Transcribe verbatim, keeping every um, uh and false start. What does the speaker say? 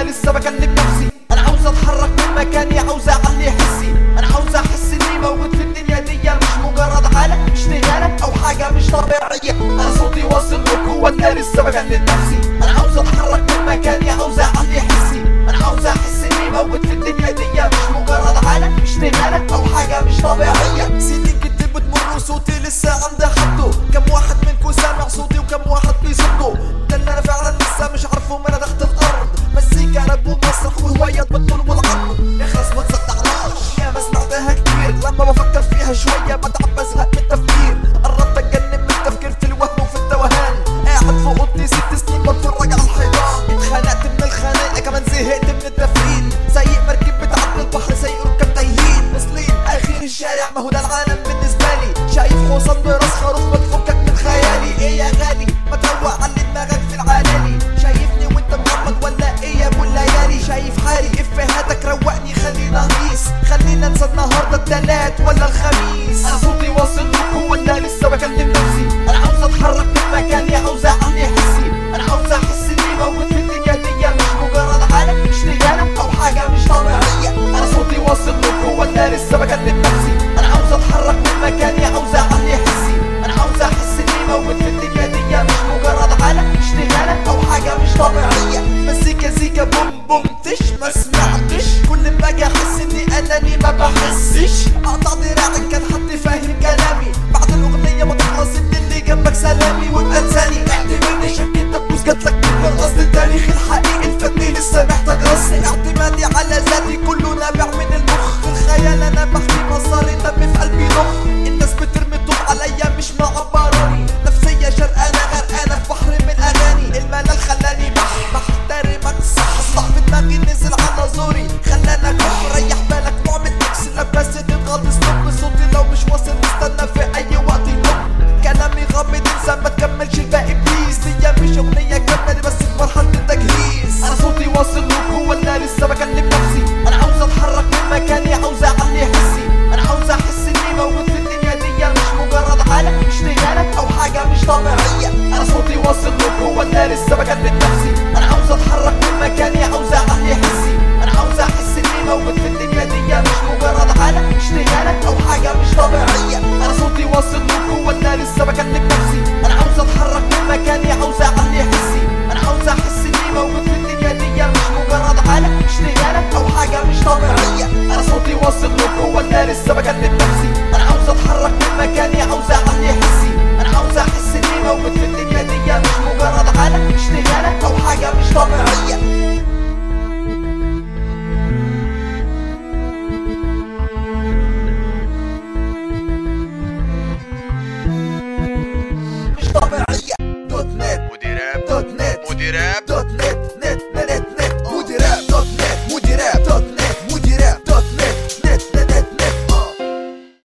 لسه بكلم نفسي. انا عاوز اتحرك من مكاني، عاوز اعلي حسي. انا عاوز احس اني موجود في الدنيا دي، مش مجرد حالة اشتغالة او حاجة مش طبيعية. انا صوتي واصل لكم وانا لسه بكلم نفسي. انا عاوز اتحرك من مكاني، عاوز